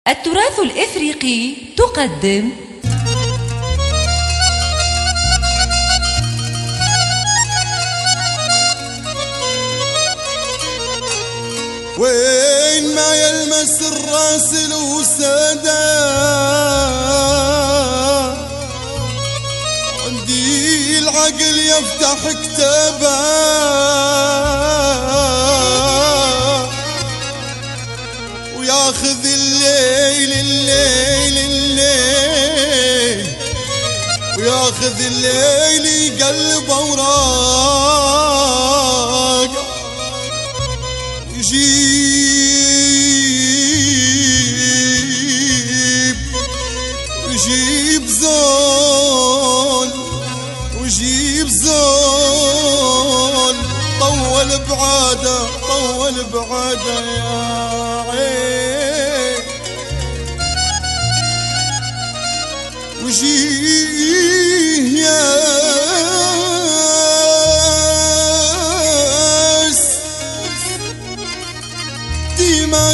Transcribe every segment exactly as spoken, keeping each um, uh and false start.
التراث الإفريقي تقدم وين ما يلمس الراس الوسادة عندي العقل يفتح كتابه وياخذ الليل الليل الليل وياخذ الليل يقلب اوراق يجيب يجيب زول ويجيب زول طول بعاده طول بعاده يا عين وجيه ياس ديما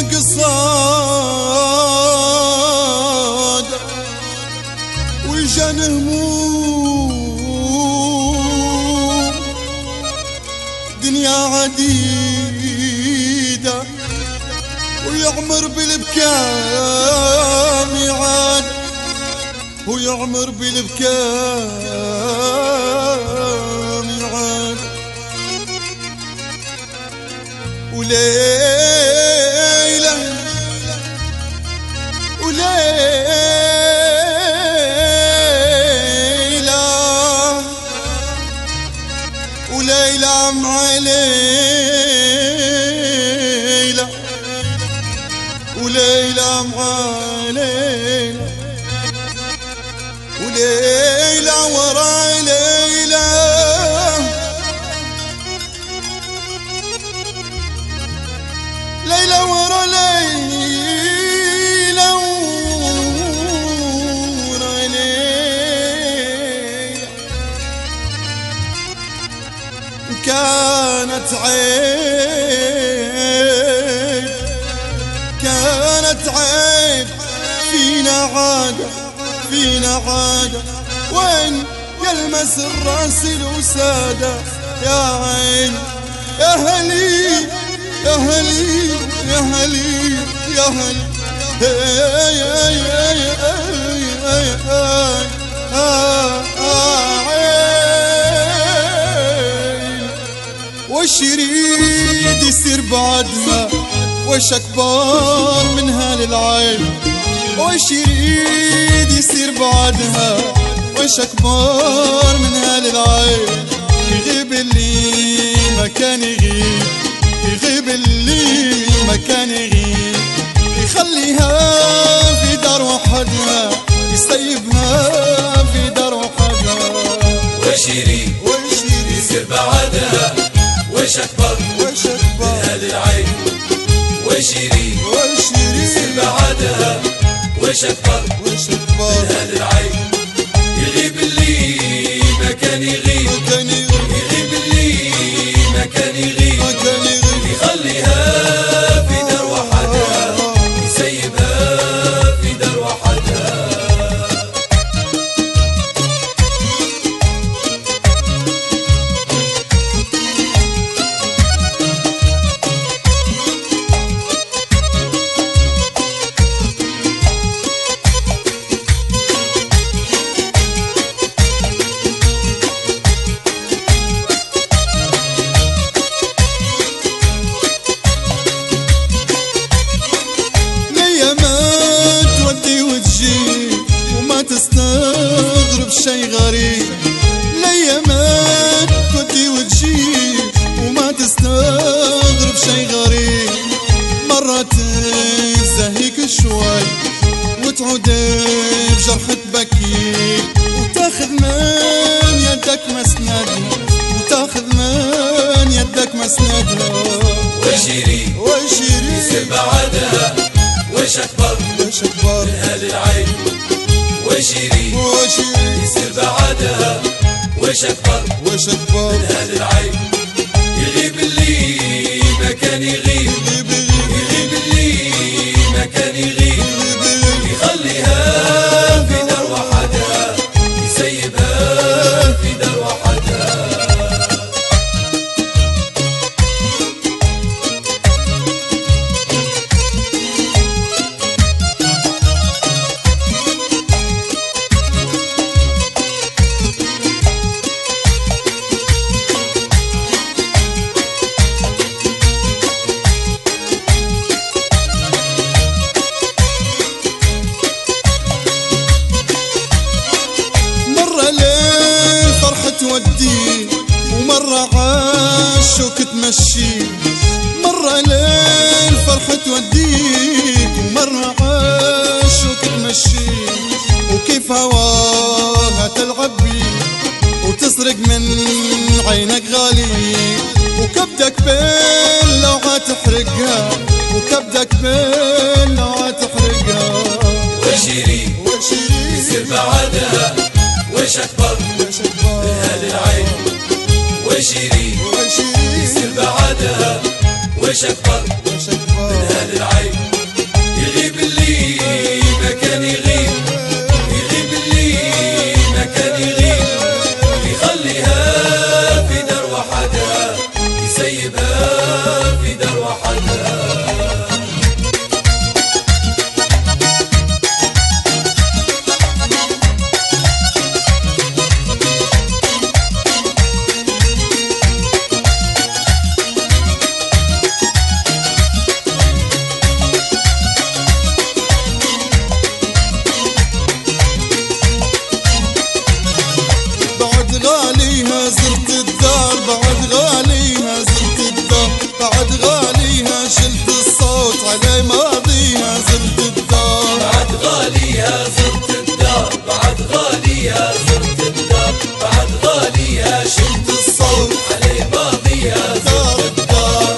قصاد وجن هموم دنيا عديدة ويعمر بالبكام يعاد ويعمر بالبكام يعاد وليلة وليلة وليلة مع ليلة وليلة مع ليلة وليلة ورا ليلة ليلة ورا ليلة ورا ليلة كانت عيب كانت عيب فينا عادة فينا عادة وين يلمس الراس الوسادة يا عين يا هلي يا هلي يا هلي يا هلي يا يا عين وش يريد يصير بعدها وش أكبر منها للعين وش يريد يصير بعدها وش أكبر منها للعين يغيب اللي ما كان يغيب يغيب اللي ما كان يغيب يخليها في دار وحدها يسيبها في دار وحدها وش يريد وش يريد يصير بعدها وش أكبر وش أكبر منها للعين وش يريد وش يريد يصير بعدها وش أكبر وش أكبر منها للعين يغيب اللي ما كان يغيب ما كان يغيب يغيب اللي ما كان يغيب ما كان يغيب يخليها في دار وحدها يسيبها في دار وحدها تستغرب شي غريب ليامات تودي وتجيب وما تستغرب شي غريب مرة تزهيك شوي وتعود بجرح تبكيك وتاخذ من يدك مسندها وتاخذ من يدك مسندها وش يريد وش يريد يصير بعدها وش أكبر وش أكبر منها للعين وش يريد وش يريد يصير بعدها وش أكبر وش أكبر منها للعين يغيب اللي ما كان يغيب يغيب يغيب يغيب اللي ما كان يغيب يغيب تمشي، مرة ليل فرحة توديك ومرة عاشق تمشيك، وكيف هواها تلعب بيك وتسرق من عينك غالي، وكبدك بين لوعة تحرقها، وكبدك بين لوعة تحرقها. وشيري وشيري يصير بعدها وش أكبر من هذا العين، وشيري يصير بعدها وش أكبر من هذا العين. يغيب اللي ما كان يغيب، يغيب اللي ما كان يغيب، يخليها في دار وحدها، يسيبها في دار وحدها. غاليها زرت الدار، بعد غاليها زرت الدار، بعد غاليها شلت الصوت على ماضيها زرت الدار. بعد غاليها زرت الدار، بعد غاليها زرت الدار، بعد غاليها شلت الصوت على ماضيها زرت الدار.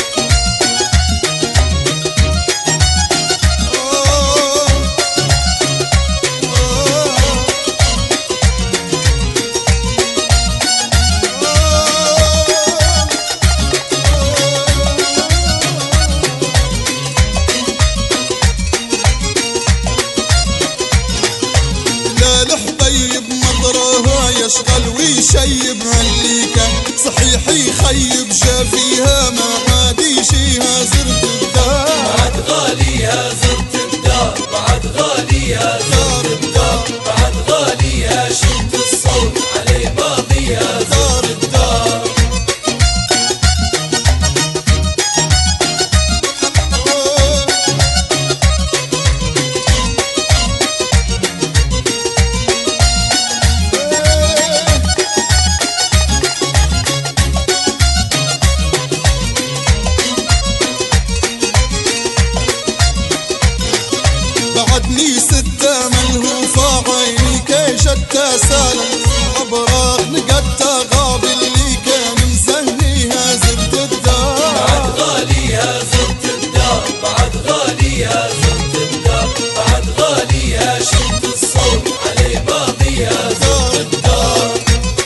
يشغل ويشيب عليكا، صحيح يخيب شافيها ما عاد يشيها زرت الدار. بعد غاليها زرت الدار، بعد غاليها زرت الدار، بعد غاليها شلت الصوت على ماضيها زرت الدار. بعدني ستة ملهوفة عيني كيشتة سالم، عبراق نقدة غاب اللي كان مزهنيها زرت الدار. بعد غاليها زرت الدار، بعد غاليها زرت الدار، بعد غاليها شلت الصوت على ماضيها زرت الدار.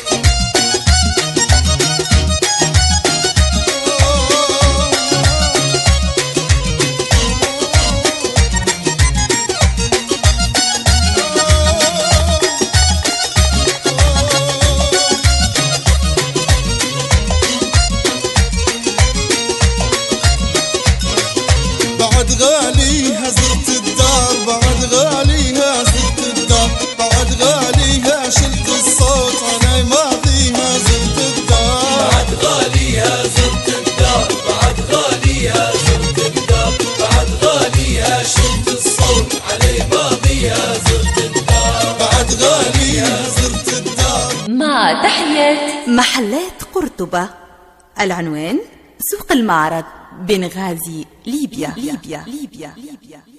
بعد غاليها زرت الدار، بعد غاليها زرت الدار، بعد غاليها شلت الصوت على ماضيها زرت الدار. بعد غاليها زرت الدار، بعد غاليها زرت الدار، بعد غاليها شلت الصوت على ماضيها زرت الدار. بعد غاليها زرت الدار. مع تحيات محلات قرطبة. العنوان: سوق المعرض، بنغازي، ليبيا. ليبيا. ليبيا. ليبيا.